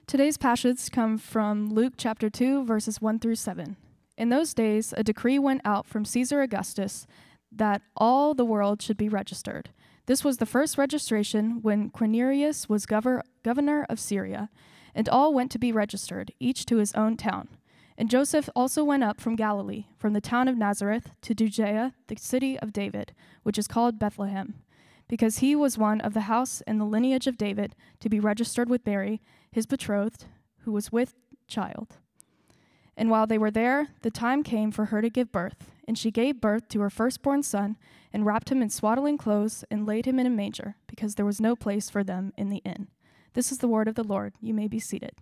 Today's passages come from Luke chapter 2, verses 1 through 7. In those days, a decree went out from Caesar Augustus that all the world should be registered. This was the first registration when Quirinius was governor of Syria, and all went to be registered, each to his own town. And Joseph also went up from Galilee, from the town of Nazareth to Judea, the city of David, which is called Bethlehem, because he was one of the house and the lineage of David, to be registered with Mary, his betrothed, who was with child. And while they were there, the time came for her to give birth, and she gave birth to her firstborn son, and wrapped him in swaddling clothes, and laid him in a manger, because there was no place for them in the inn. This is the word of the Lord. You may be seated.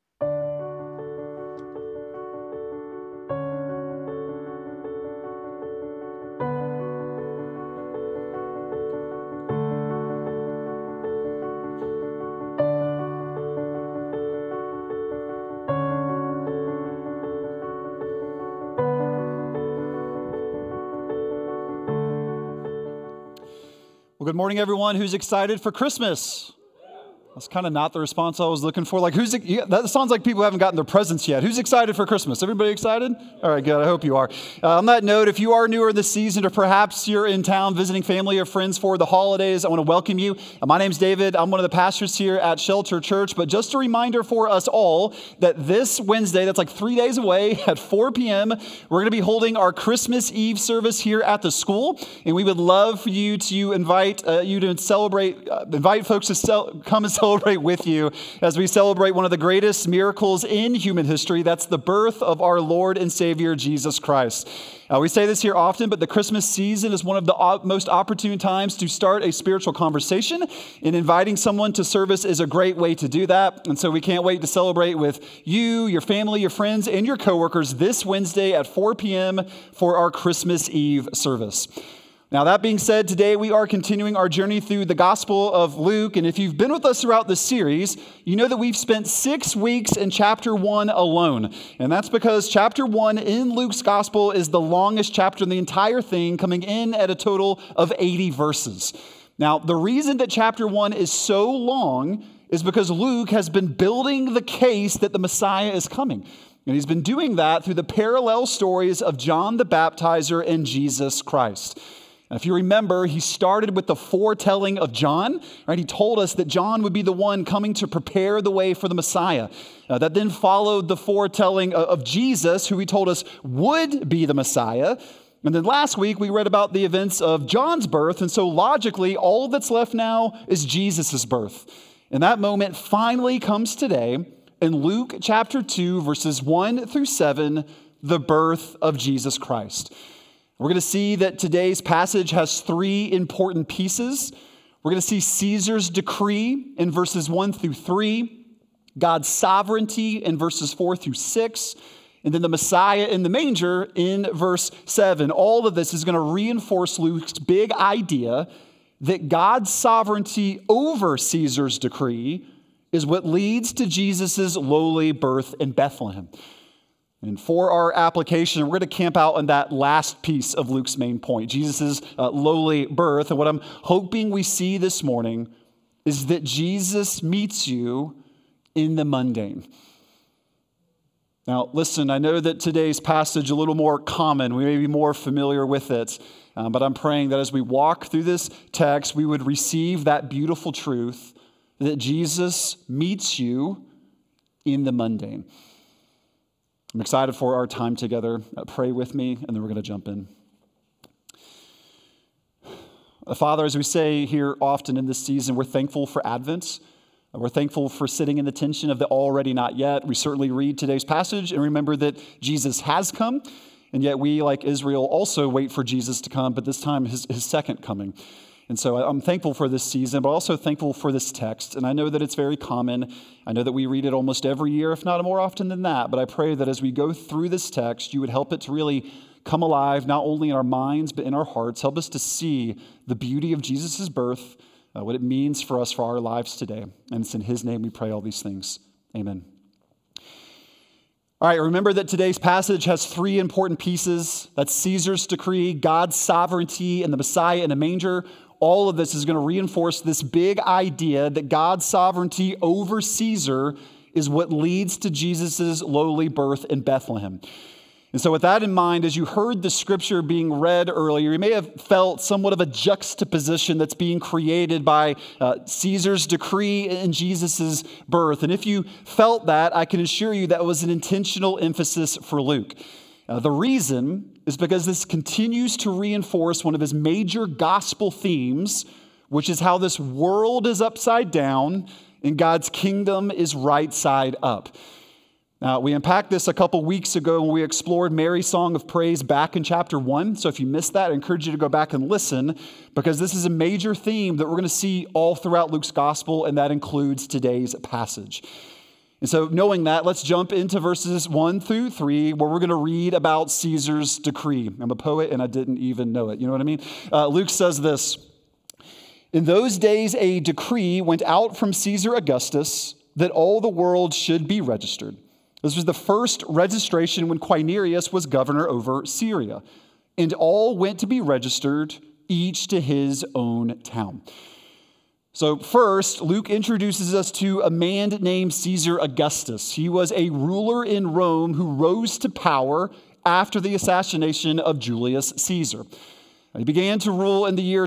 Well, good morning, everyone. Who's excited for Christmas? That's kind of not the response I was looking for. That sounds like people haven't gotten their presents yet. Who's excited for Christmas? Everybody excited? All right, good. I hope you are. On that note, if you are newer this season, or perhaps you're in town visiting family or friends for the holidays, I want to welcome you. My name's David. I'm one of the pastors here at Shelter Church. But just a reminder for us all that this Wednesday, that's like 3 days away at 4 p.m., we're going to be holding our Christmas Eve service here at the school. And we would love for you to invite folks to come and celebrate with you as we celebrate one of the greatest miracles in human history. That's the birth of our Lord and Savior, Jesus Christ. We say this here often, but the Christmas season is one of the most opportune times to start a spiritual conversation, and inviting someone to service is a great way to do that. And so we can't wait to celebrate with you, your family, your friends, and your coworkers this Wednesday at 4 p.m. for our Christmas Eve service. Now, that being said, today we are continuing our journey through the Gospel of Luke. And if you've been with us throughout this series, you know that we've spent 6 weeks in chapter 1 alone. And that's because chapter 1 in Luke's Gospel is the longest chapter in the entire thing, coming in at a total of 80 verses. Now, the reason that chapter 1 is so long is because Luke has been building the case that the Messiah is coming. And he's been doing that through the parallel stories of John the Baptizer and Jesus Christ. Now, if you remember, he started with the foretelling of John, right? He told us that John would be the one coming to prepare the way for the Messiah. That then followed the foretelling of Jesus, who he told us would be the Messiah. And then last week, we read about the events of John's birth. And so logically, all that's left now is Jesus' birth. And that moment finally comes today in Luke chapter 2, verses 1 through 7, the birth of Jesus Christ. We're going to see that today's passage has 3 important pieces. We're going to see Caesar's decree in verses 1 through 3, God's sovereignty in verses 4 through 6, and then the Messiah in the manger in verse 7. All of this is going to reinforce Luke's big idea that God's sovereignty over Caesar's decree is what leads to Jesus' lowly birth in Bethlehem. And for our application, we're going to camp out on that last piece of Luke's main point, Jesus' lowly birth. And what I'm hoping we see this morning is that Jesus meets you in the mundane. Now, listen, I know that today's passage is a little more common. We may be more familiar with it. But I'm praying that as we walk through this text, we would receive that beautiful truth that Jesus meets you in the mundane. I'm excited for our time together. Pray with me, and then we're going to jump in. Father, as we say here often in this season, we're thankful for Advent. We're thankful for sitting in the tension of the already not yet. We certainly read today's passage and remember that Jesus has come, and yet we, like Israel, also wait for Jesus to come, but this time his second coming. And so I'm thankful for this season, but also thankful for this text. And I know that it's very common. I know that we read it almost every year, if not more often than that. But I pray that as we go through this text, you would help it to really come alive, not only in our minds, but in our hearts. Help us to see the beauty of Jesus' birth, what it means for us, for our lives today. And it's in his name we pray all these things. Amen. All right, remember that today's passage has 3 important pieces. That's Caesar's decree, God's sovereignty, and the Messiah in a manger. All of this is going to reinforce this big idea that God's sovereignty over Caesar is what leads to Jesus' lowly birth in Bethlehem. And so with that in mind, as you heard the scripture being read earlier, you may have felt somewhat of a juxtaposition that's being created by Caesar's decree and Jesus' birth. And if you felt that, I can assure you that was an intentional emphasis for Luke. The reason is because this continues to reinforce one of his major gospel themes, which is how this world is upside down and God's kingdom is right side up. Now, we unpacked this a couple weeks ago when we explored Mary's song of praise back in chapter 1. So if you missed that, I encourage you to go back and listen, because this is a major theme that we're going to see all throughout Luke's gospel, and that includes today's passage. And so knowing that, let's jump into verses 1 through 3, where we're going to read about Caesar's decree. I'm a poet, and I didn't even know it. You know what I mean? Luke says this: "In those days, a decree went out from Caesar Augustus that all the world should be registered. This was the first registration when Quirinius was governor over Syria. And all went to be registered, each to his own town." So first, Luke introduces us to a man named Caesar Augustus. He was a ruler in Rome who rose to power after the assassination of Julius Caesar. He began to rule in the year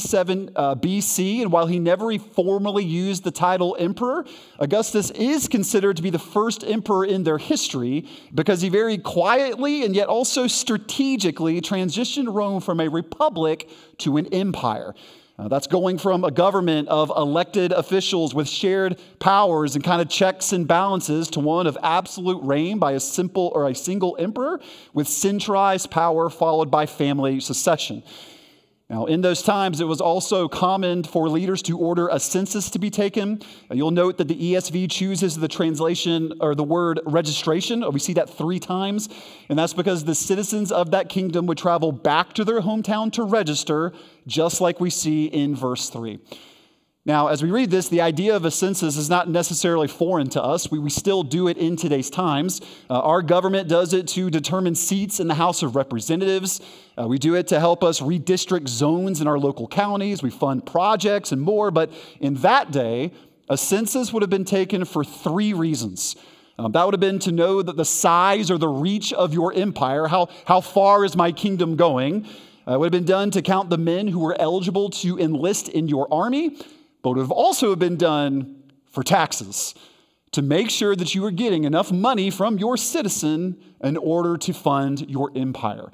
27 BC, and while he never formally used the title emperor, Augustus is considered to be the first emperor in their history because he very quietly and yet also strategically transitioned Rome from a republic to an empire. That's going from a government of elected officials with shared powers and kind of checks and balances to one of absolute reign by a single emperor with centralized power followed by family succession. Now, in those times, it was also common for leaders to order a census to be taken. You'll note that the ESV chooses the translation or the word registration. We see that 3 times. And that's because the citizens of that kingdom would travel back to their hometown to register, just like we see in verse 3. Now, as we read this, the idea of a census is not necessarily foreign to us. We still do it in today's times. Our government does it to determine seats in the House of Representatives. We do it to help us redistrict zones in our local counties. We fund projects and more. But in that day, a census would have been taken for 3 reasons. That would have been to know that the size or the reach of your empire, how far is my kingdom going. It would have been done to count the men who were eligible to enlist in your army. But it would have also been done for taxes, to make sure that you were getting enough money from your citizen in order to fund your empire.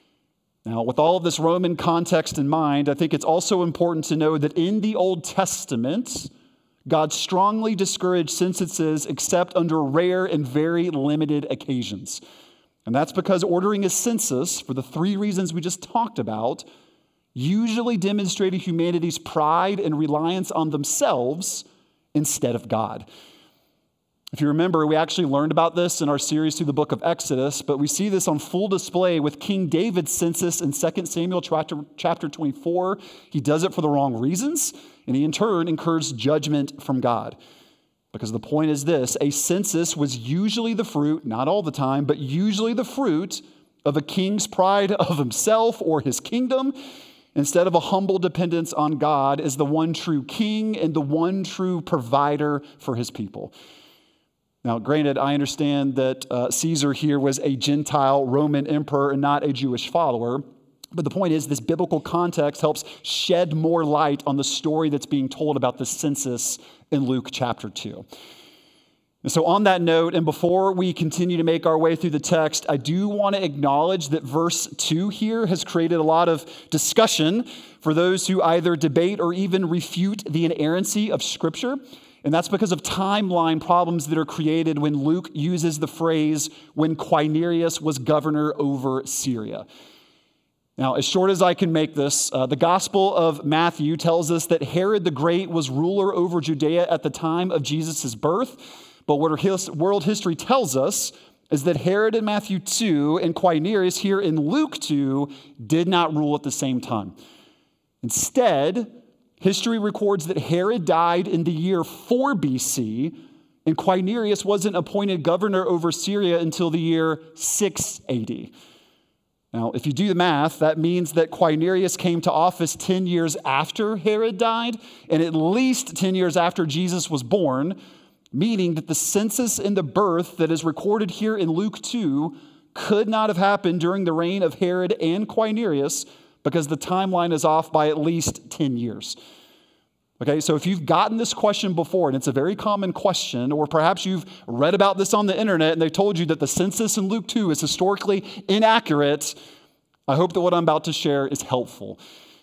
Now, with all of this Roman context in mind, I think it's also important to know that in the Old Testament, God strongly discouraged censuses except under rare and very limited occasions. And that's because ordering a census, for the 3 reasons we just talked about, usually demonstrated humanity's pride and reliance on themselves instead of God. If you remember, we actually learned about this in our series through the book of Exodus, but we see this on full display with King David's census in 2 Samuel chapter 24. He does it for the wrong reasons, and he in turn incurs judgment from God. Because the point is this: a census was usually the fruit, not all the time, but usually the fruit of a king's pride of himself or his kingdom, instead of a humble dependence on God as the one true king and the one true provider for his people. Now, granted, I understand that Caesar here was a Gentile Roman emperor and not a Jewish follower, but the point is this biblical context helps shed more light on the story that's being told about the census in Luke chapter 2. And so on that note, and before we continue to make our way through the text, I do want to acknowledge that verse 2 here has created a lot of discussion for those who either debate or even refute the inerrancy of Scripture. And that's because of timeline problems that are created when Luke uses the phrase, when Quirinius was governor over Syria. Now, as short as I can make this, the Gospel of Matthew tells us that Herod the Great was ruler over Judea at the time of Jesus' birth. But what world history tells us is that Herod in Matthew 2 and Quirinius here in Luke 2 did not rule at the same time. Instead, history records that Herod died in the year 4 BC, and Quirinius wasn't appointed governor over Syria until the year 6 AD. Now, if you do the math, that means that Quirinius came to office 10 years after Herod died, and at least 10 years after Jesus was born. meaning that the census and the birth that is recorded here in Luke 2 could not have happened during the reign of Herod and Quirinius because the timeline is off by at least 10 years. Okay, so if you've gotten this question before, and it's a very common question, or perhaps you've read about this on the internet and they told you that the census in Luke 2 is historically inaccurate, I hope that what I'm about to share is helpful.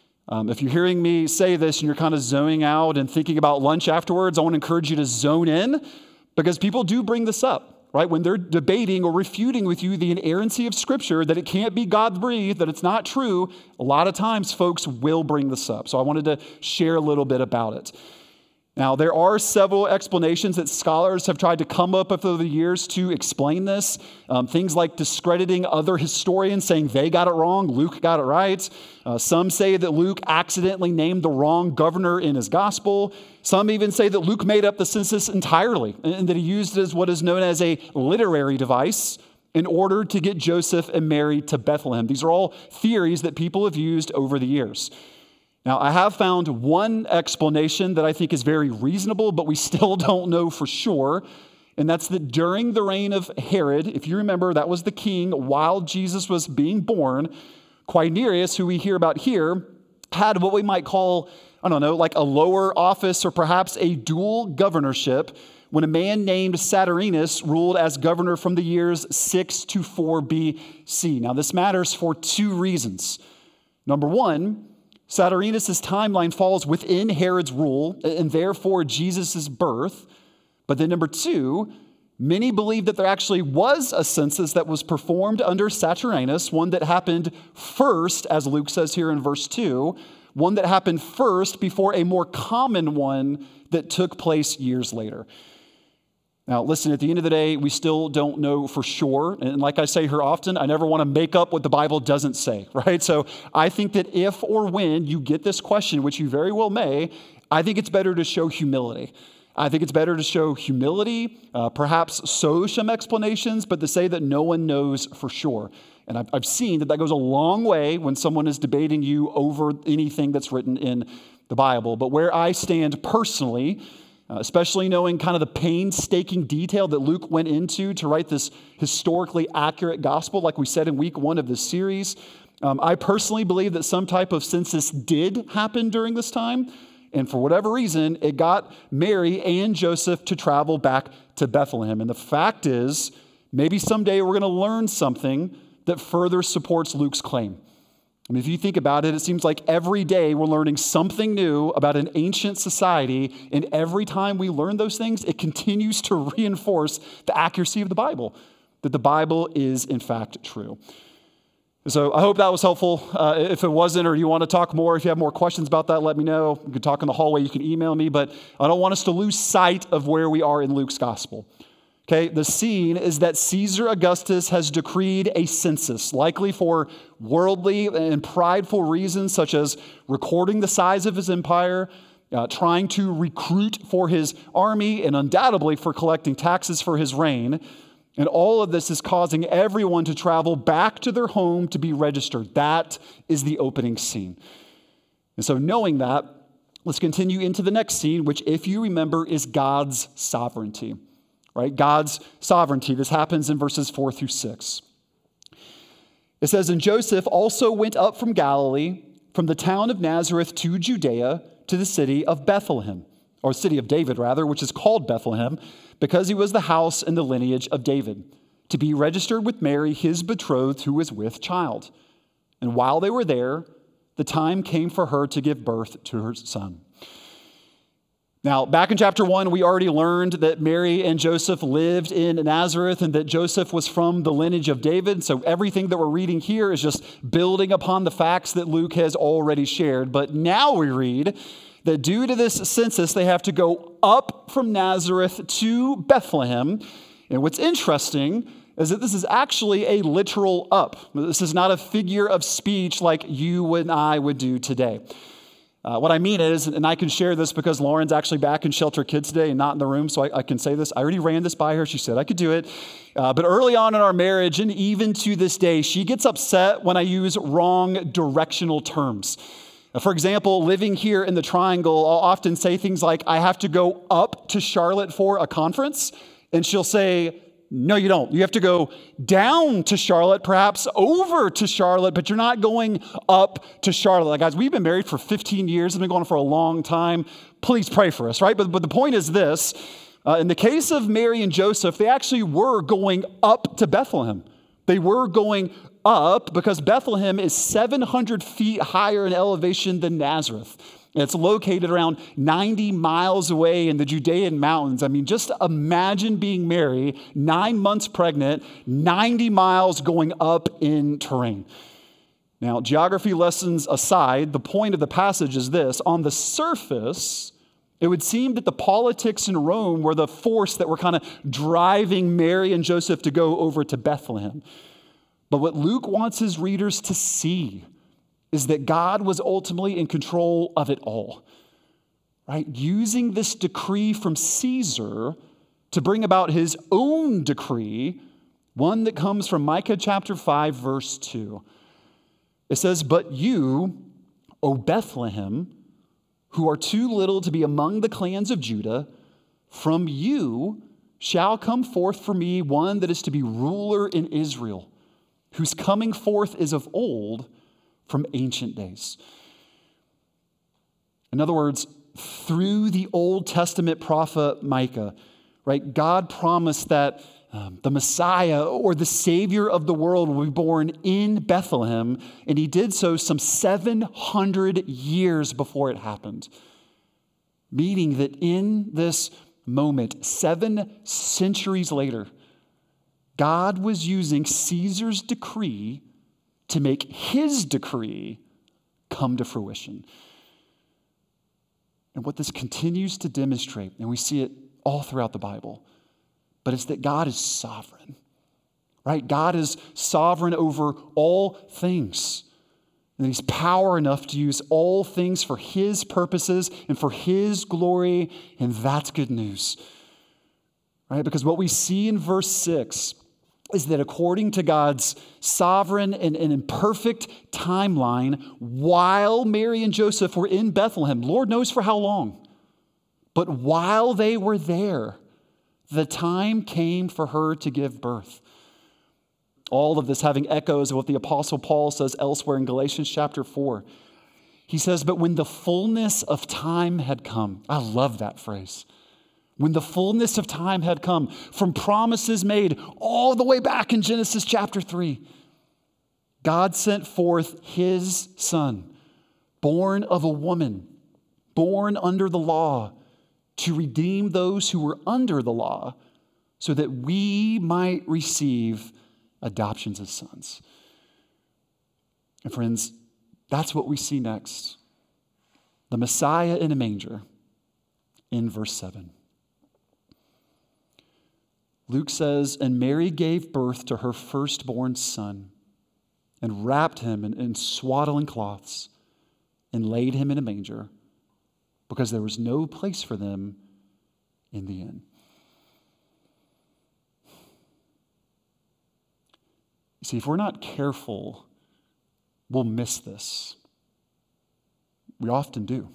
If you're hearing me say this and you're kind of zoning out and thinking about lunch afterwards, I want to encourage you to zone in because people do bring this up, right? When they're debating or refuting with you the inerrancy of Scripture, that it can't be God-breathed, that it's not true, a lot of times folks will bring this up. So I wanted to share a little bit about it. Now, there are several explanations that scholars have tried to come up with over the years to explain this. Things like discrediting other historians, saying they got it wrong, Luke got it right. Some say that Luke accidentally named the wrong governor in his gospel. Some even say that Luke made up the census entirely and that he used it as what is known as a literary device in order to get Joseph and Mary to Bethlehem. These are all theories that people have used over the years. Now, I have found one explanation that I think is very reasonable, but we still don't know for sure, and that's that during the reign of Herod, if you remember, that was the king while Jesus was being born, Quirinius, who we hear about here, had what we might call, I don't know, like a lower office or perhaps a dual governorship when a man named Saturninus ruled as governor from the years 6 to 4 BC. Now, this matters for two reasons. Number one, Saturninus' timeline falls within Herod's rule and therefore Jesus' birth. But then number two, many believe that there actually was a census that was performed under Saturninus, one that happened first, as Luke says here in verse 2, one that happened first before a more common one that took place years later. Now, listen, at the end of the day, we still don't know for sure. And like I say here often, I never want to make up what the Bible doesn't say, right? So I think that if or when you get this question, which you very well may, I think it's better to show humility. I think it's better to show humility, perhaps sow some explanations, but to say that no one knows for sure. And I've seen that goes a long way when someone is debating you over anything that's written in the Bible. But where I stand personally, especially knowing kind of the painstaking detail that Luke went into to write this historically accurate gospel, like we said in week 1 of this series. I personally believe that some type of census did happen during this time, and for whatever reason, it got Mary and Joseph to travel back to Bethlehem. And the fact is, maybe someday we're going to learn something that further supports Luke's claim. I mean, if you think about it, it seems like every day we're learning something new about an ancient society, and every time we learn those things, it continues to reinforce the accuracy of the Bible, that the Bible is, in fact, true. So I hope that was helpful. If it wasn't, or you want to talk more, if you have more questions about that, let me know. You can talk in the hallway, you can email me, but I don't want us to lose sight of where we are in Luke's gospel. Okay, the scene is that Caesar Augustus has decreed a census, likely for worldly and prideful reasons, such as recording the size of his empire, trying to recruit for his army, and undoubtedly for collecting taxes for his reign. And all of this is causing everyone to travel back to their home to be registered. That is the opening scene. And so knowing that, let's continue into the next scene, which, if you remember, is God's sovereignty. Right? God's sovereignty. This happens in verses 4 through 6. It says, "And Joseph also went up from Galilee, from the town of Nazareth to Judea, to the city of Bethlehem, or city of David, rather, which is called Bethlehem, because he was the house and the lineage of David, to be registered with Mary, his betrothed, who was with child. And while they were there, the time came for her to give birth to her son." Now, back in chapter 1, we already learned that Mary and Joseph lived in Nazareth and that Joseph was from the lineage of David. So everything that we're reading here is just building upon the facts that Luke has already shared. But now we read that due to this census, they have to go up from Nazareth to Bethlehem. And what's interesting is that this is actually a literal up. This is not a figure of speech like you and I would do today. What I mean is, and I can share this because Lauren's actually back in Shelter Kids today and not in the room, so I can say this. I already ran this by her. She said I could do it. But early on in our marriage, and even to this day, she gets upset when I use wrong directional terms. For example, living here in the Triangle, I'll often say things like, I have to go up to Charlotte for a conference. And she'll say, no, you don't. You have to go down to Charlotte, perhaps over to Charlotte, but you're not going up to Charlotte. Like, guys, we've been married for 15 years. It's been going on for a long time. Please pray for us, right? But the point is this. In the case of Mary and Joseph, they actually were going up to Bethlehem. They were going up because Bethlehem is 700 feet higher in elevation than Nazareth. And it's located around 90 miles away in the Judean mountains. I mean, just imagine being Mary, 9 months pregnant, 90 miles going up in terrain. Now, geography lessons aside, the point of the passage is this. On the surface, it would seem that the politics in Rome were the force that were kind of driving Mary and Joseph to go over to Bethlehem. But what Luke wants his readers to see is that God was ultimately in control of it all, right? Using this decree from Caesar to bring about his own decree, one that comes from Micah chapter 5, verse 2. It says, but you, O Bethlehem, who are too little to be among the clans of Judah, from you shall come forth for me one that is to be ruler in Israel, whose coming forth is of old, from ancient days. In other words, through the Old Testament prophet Micah, right, God promised that the Messiah or the Savior of the world will be born in Bethlehem, and he did so some 700 years before it happened. Meaning that in this moment, 7 centuries later, God was using Caesar's decree to make his decree come to fruition. And what this continues to demonstrate, and we see it all throughout the Bible, but it's that God is sovereign, right? God is sovereign over all things. And he's power enough to use all things for his purposes and for his glory, and that's good news, right? Because what we see in verse 6 is that according to God's sovereign and imperfect timeline, while Mary and Joseph were in Bethlehem, Lord knows for how long, but while they were there, the time came for her to give birth. All of this having echoes of what the Apostle Paul says elsewhere in Galatians chapter 4. He says, but when the fullness of time had come, I love that phrase. When the fullness of time had come, from promises made all the way back in Genesis chapter 3, God sent forth his son, born of a woman, born under the law, to redeem those who were under the law, so that we might receive adoptions as sons. And friends, that's what we see next. The Messiah in a manger in verse 7. Luke says, and Mary gave birth to her firstborn son and wrapped him in swaddling cloths and laid him in a manger because there was no place for them in the inn. You see, if we're not careful, we'll miss this. We often do.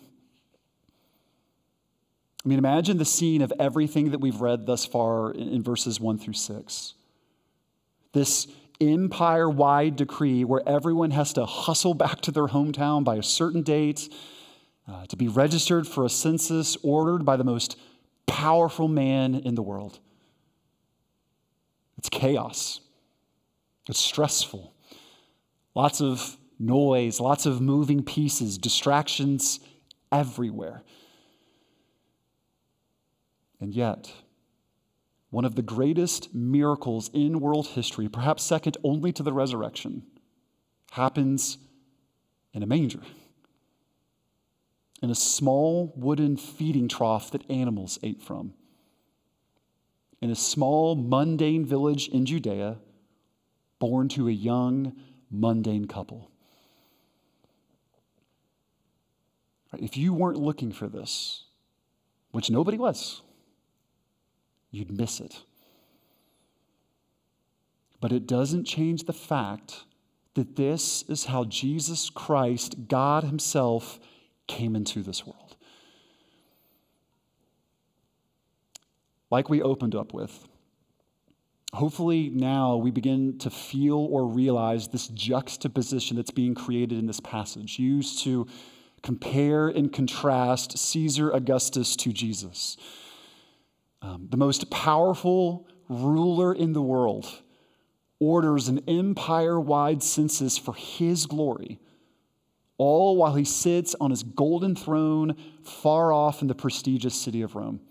I mean, imagine the scene of everything that we've read thus far in verses 1 through 6. This empire-wide decree where everyone has to hustle back to their hometown by a certain date to be registered for a census ordered by the most powerful man in the world. It's chaos. It's stressful. Lots of noise, lots of moving pieces, distractions everywhere. And yet, one of the greatest miracles in world history, perhaps second only to the resurrection, happens in a manger, in a small wooden feeding trough that animals ate from, in a small mundane village in Judea, born to a young mundane couple. If you weren't looking for this, which nobody was, you'd miss it. But it doesn't change the fact that this is how Jesus Christ, God himself, came into this world. Like we opened up with, hopefully now we begin to feel or realize this juxtaposition that's being created in this passage, used to compare and contrast Caesar Augustus to Jesus. The most powerful ruler in the world orders an empire-wide census for his glory, all while he sits on his golden throne far off in the prestigious city of Rome.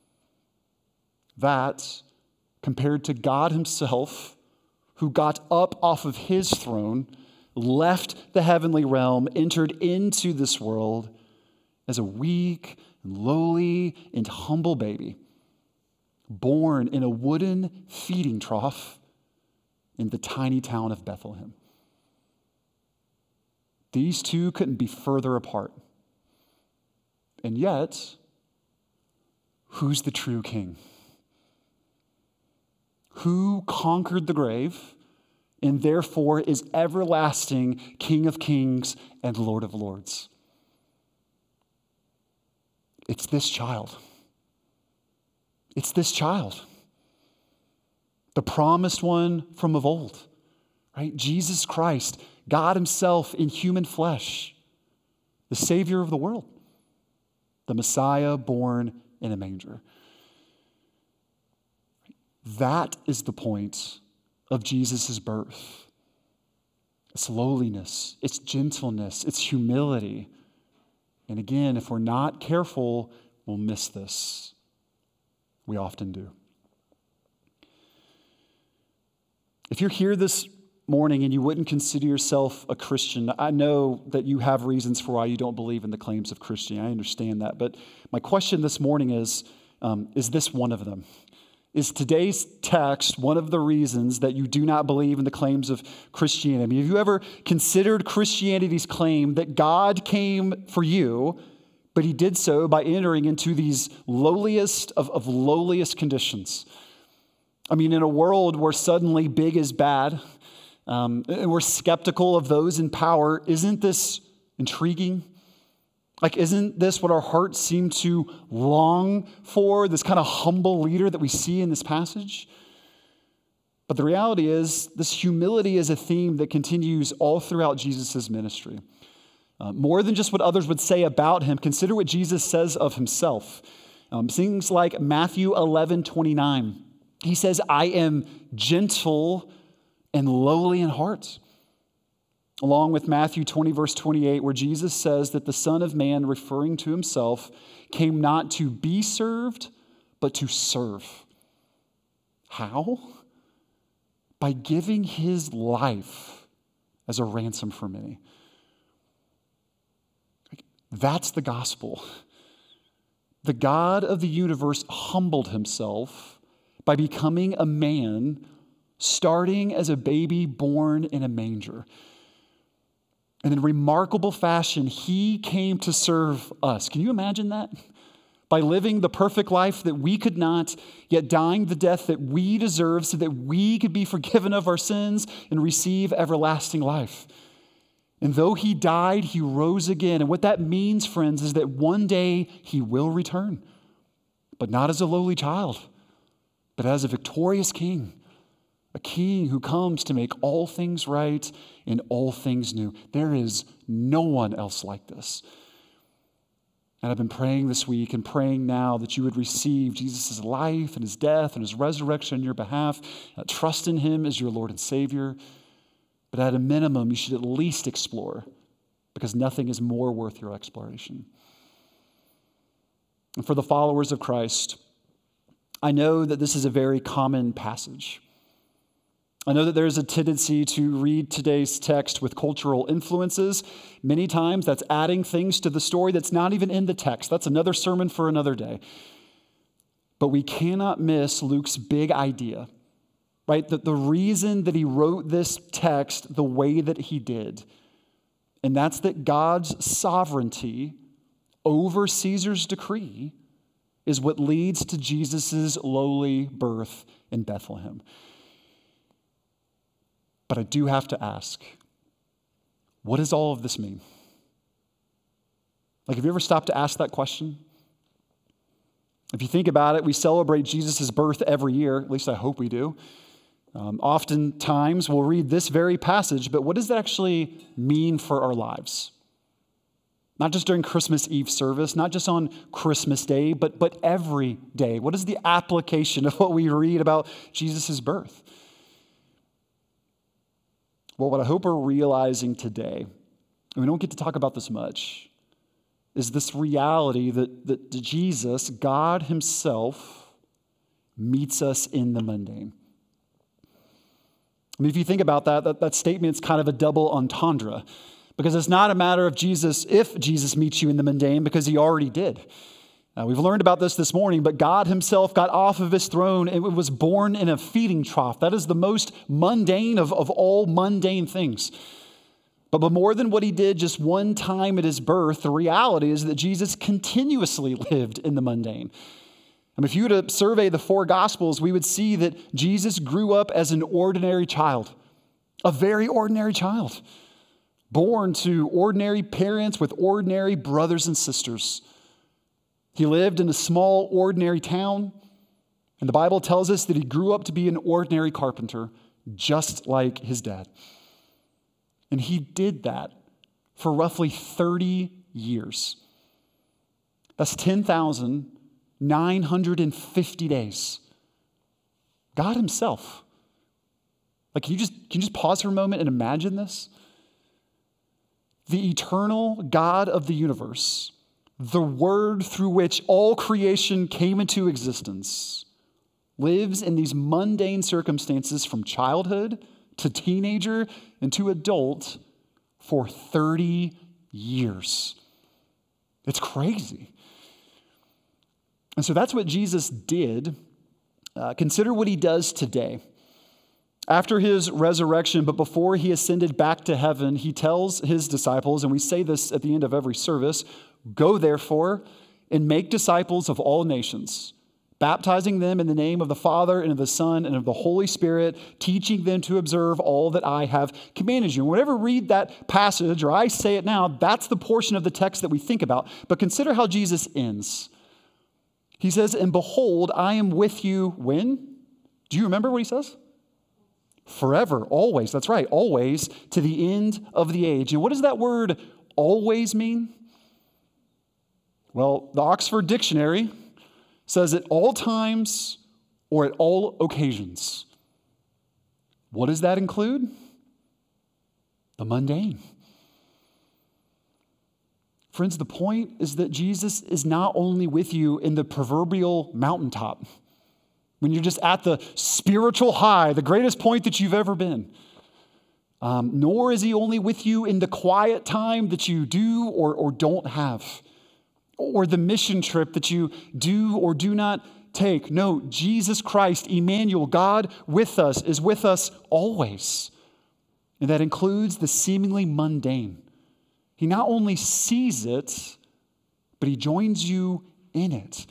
That, compared to God himself, who got up off of his throne, left the heavenly realm, entered into this world as a weak and lowly and humble baby, born in a wooden feeding trough in the tiny town of Bethlehem. These two couldn't be further apart. And yet, who's the true king? Who conquered the grave and therefore is everlasting King of kings and Lord of lords? It's this child. It's this child. The promised one from of old, right? Jesus Christ, God himself in human flesh, the Savior of the world, the Messiah born in a manger. That is the point of Jesus' birth. It's lowliness, it's gentleness, it's humility. And again, if we're not careful, we'll miss this. We often do. If you're here this morning and you wouldn't consider yourself a Christian, I know that you have reasons for why you don't believe in the claims of Christianity. I understand that. But my question this morning is this one of them? Is today's text one of the reasons that you do not believe in the claims of Christianity? I mean, have you ever considered Christianity's claim that God came for you, but he did so by entering into these lowliest of lowliest conditions? I mean, in a world where suddenly big is bad, we're skeptical of those in power, isn't this intriguing? Like, isn't this what our hearts seem to long for, this kind of humble leader that we see in this passage? But the reality is, this humility is a theme that continues all throughout Jesus' ministry. More than just what others would say about him, consider what Jesus says of himself. Things like Matthew 11:29. He says, I am gentle and lowly in heart. Along with Matthew 20, verse 28, where Jesus says that the Son of Man, referring to himself, came not to be served, but to serve. How? By giving his life as a ransom for many. That's the gospel. The God of the universe humbled himself by becoming a man, starting as a baby born in a manger. And in remarkable fashion, he came to serve us. Can you imagine that? By living the perfect life that we could not, yet dying the death that we deserve so that we could be forgiven of our sins and receive everlasting life. And though he died, he rose again. And what that means, friends, is that one day he will return, but not as a lowly child, but as a victorious king. A king who comes to make all things right and all things new. There is no one else like this. And I've been praying this week and praying now that you would receive Jesus' life and his death and his resurrection on your behalf. Trust in him as your Lord and Savior. But at a minimum, you should at least explore, because nothing is more worth your exploration. And for the followers of Christ, I know that this is a very common passage. I know that there's a tendency to read today's text with cultural influences. Many times that's adding things to the story that's not even in the text. That's another sermon for another day. But we cannot miss Luke's big idea, right? That the reason that he wrote this text the way that he did, and that's that God's sovereignty over Caesar's decree is what leads to Jesus' lowly birth in Bethlehem. But I do have to ask, what does all of this mean? Like, have you ever stopped to ask that question? If you think about it, we celebrate Jesus' birth every year, at least I hope we do. Oftentimes, we'll read this very passage, but what does that actually mean for our lives? Not just during Christmas Eve service, not just on Christmas Day, but every day. What is the application of what we read about Jesus' birth? Well, what I hope we're realizing today, and we don't get to talk about this much, is this reality that Jesus, God himself, meets us in the mundane. I mean, if you think about that statement's kind of a double entendre, because it's not a matter of if Jesus meets you in the mundane, because he already did. We've learned about this morning, but God himself got off of his throne and was born in a feeding trough. That is the most mundane of all mundane things. But more than what he did just one time at his birth, the reality is that Jesus continuously lived in the mundane. I mean, if you were to survey the four Gospels, we would see that Jesus grew up as an ordinary child, a very ordinary child, born to ordinary parents with ordinary brothers and sisters. He lived in a small, ordinary town, and the Bible tells us that he grew up to be an ordinary carpenter, just like his dad. And he did that for roughly 30 years. That's 10,950 days. God himself. Like, can you just pause for a moment and imagine this? The eternal God of the universe, the word through which all creation came into existence, lives in these mundane circumstances from childhood to teenager and to adult for 30 years. It's crazy. And so that's what Jesus did. Consider what he does today. After his resurrection, but before he ascended back to heaven, he tells his disciples, and we say this at the end of every service, "Go therefore and make disciples of all nations, baptizing them in the name of the Father and of the Son and of the Holy Spirit, teaching them to observe all that I have commanded you." And whenever we read that passage, or I say it now, that's the portion of the text that we think about. But consider how Jesus ends. He says, "And behold, I am with you," when? Do you remember what he says? Forever, always. That's right, always, to the end of the age. And what does that word always mean? Well, the Oxford Dictionary says at all times or at all occasions. What does that include? The mundane. Friends, the point is that Jesus is not only with you in the proverbial mountaintop, when you're just at the spiritual high, the greatest point that you've ever been, nor is he only with you in the quiet time that you do or don't have, or the mission trip that you do or do not take. No, Jesus Christ, Emmanuel, God with us, is with us always. And that includes the seemingly mundane. He not only sees it, but he joins you in it.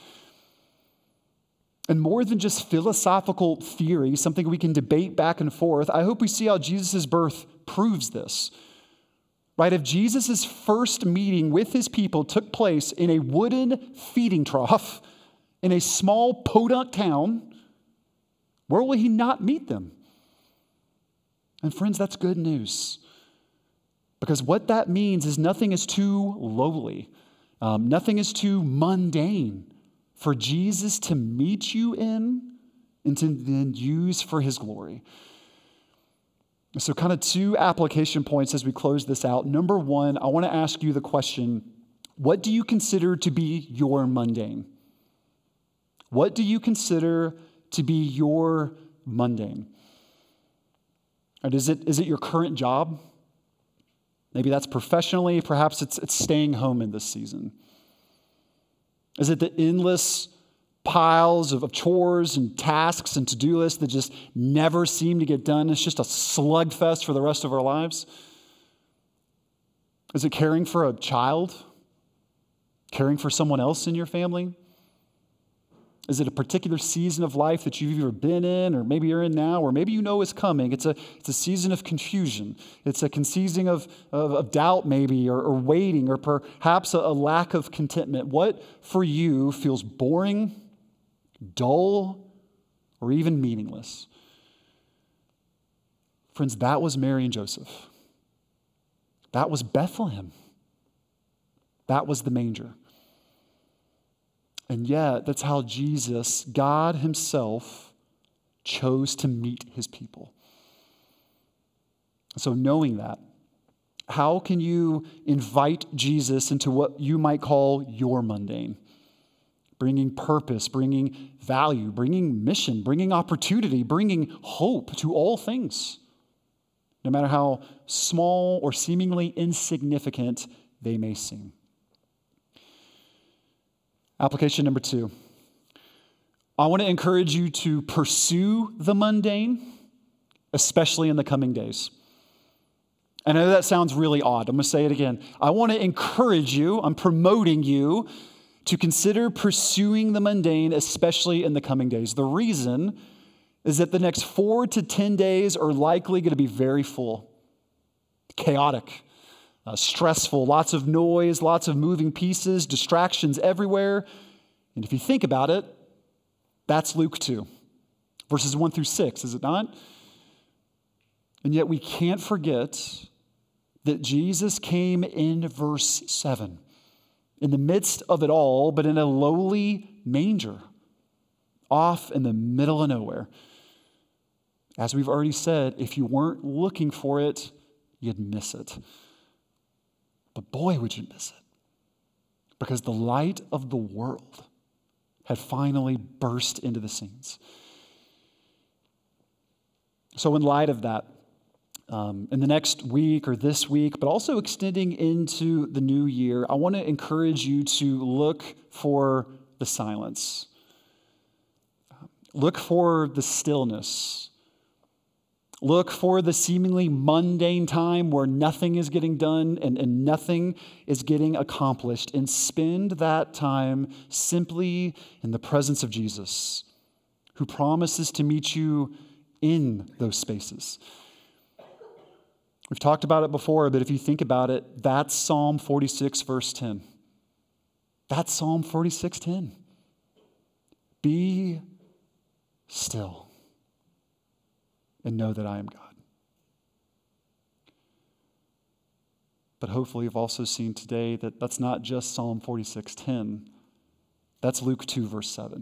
And more than just philosophical theory, something we can debate back and forth, I hope we see how Jesus' birth proves this. Right? If Jesus' first meeting with his people took place in a wooden feeding trough in a small podunk town, where will he not meet them? And friends, that's good news. Because what that means is nothing is too lowly. Nothing is too mundane for Jesus to meet you in and to then use for his glory. So kind of two application points as we close this out. Number one, I want to ask you the question, what do you consider to be your mundane? What do you consider to be your mundane? And is it your current job? Maybe that's professionally, perhaps it's staying home in this season. Is it the endless piles of chores and tasks and to-do lists that just never seem to get done? It's just a slugfest for the rest of our lives. Is it caring for a child? Caring for someone else in your family? Is it a particular season of life that you've either been in, or maybe you're in now, or maybe you know is coming? It's a season of confusion. It's a season of doubt maybe, or waiting, or perhaps a lack of contentment. What for you feels boring, dull, or even meaningless? Friends, that was Mary and Joseph. That was Bethlehem. That was the manger. And yet, that's how Jesus, God himself, chose to meet his people. So knowing that, how can you invite Jesus into what you might call your mundane? Bringing purpose, bringing value, bringing mission, bringing opportunity, bringing hope to all things, no matter how small or seemingly insignificant they may seem. Application number 2. I want to encourage you to pursue the mundane, especially in the coming days. I know that sounds really odd. I'm going to say it again. I want to encourage you, I'm promoting you to consider pursuing the mundane, especially in the coming days. The reason is that the next 4 to 10 days are likely going to be very full, chaotic, stressful, lots of noise, lots of moving pieces, distractions everywhere. And if you think about it, that's Luke 2, verses 1 through 6, is it not? And yet we can't forget that Jesus came in verse 7, in the midst of it all, but in a lowly manger, off in the middle of nowhere. As we've already said, if you weren't looking for it, you'd miss it. But boy, would you miss it. Because the light of the world had finally burst into the scenes. So in light of that, in the next week or this week, but also extending into the new year, I want to encourage you to look for the silence. Look for the stillness. Look for the seemingly mundane time where nothing is getting done and nothing is getting accomplished, and spend that time simply in the presence of Jesus, who promises to meet you in those spaces. We've talked about it before, but if you think about it, that's Psalm 46, verse 10. That's Psalm 46:10. Be still and know that I am God. But hopefully you've also seen today that that's not just Psalm 46:10. That's Luke 2, verse 7.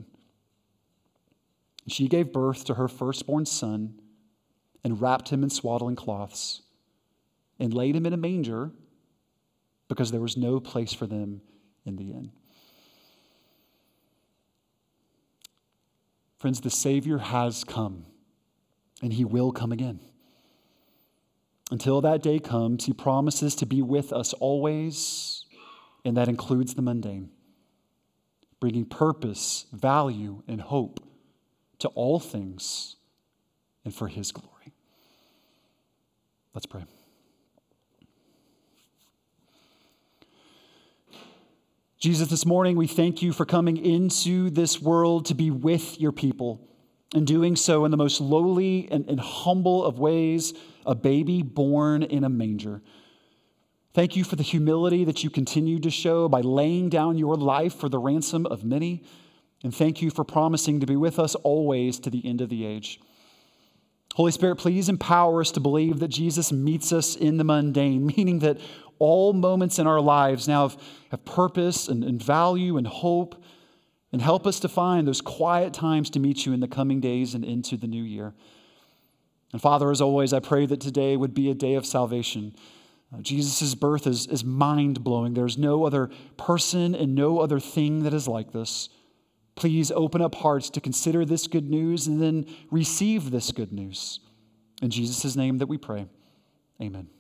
She gave birth to her firstborn son and wrapped him in swaddling cloths and laid him in a manger because there was no place for them in the inn. Friends, the Savior has come, and he will come again. Until that day comes, he promises to be with us always, and that includes the mundane, bringing purpose, value, and hope to all things and for his glory. Let's pray. Jesus, this morning we thank you for coming into this world to be with your people, and doing so in the most lowly and humble of ways, a baby born in a manger. Thank you for the humility that you continue to show by laying down your life for the ransom of many. And thank you for promising to be with us always to the end of the age. Holy Spirit, please empower us to believe that Jesus meets us in the mundane, meaning that all moments in our lives now have purpose and value and hope, and help us to find those quiet times to meet you in the coming days and into the new year. And Father, as always, I pray that today would be a day of salvation. Jesus' birth is mind-blowing. There's no other person and no other thing that is like this. Please open up hearts to consider this good news and then receive this good news. In Jesus' name that we pray. Amen.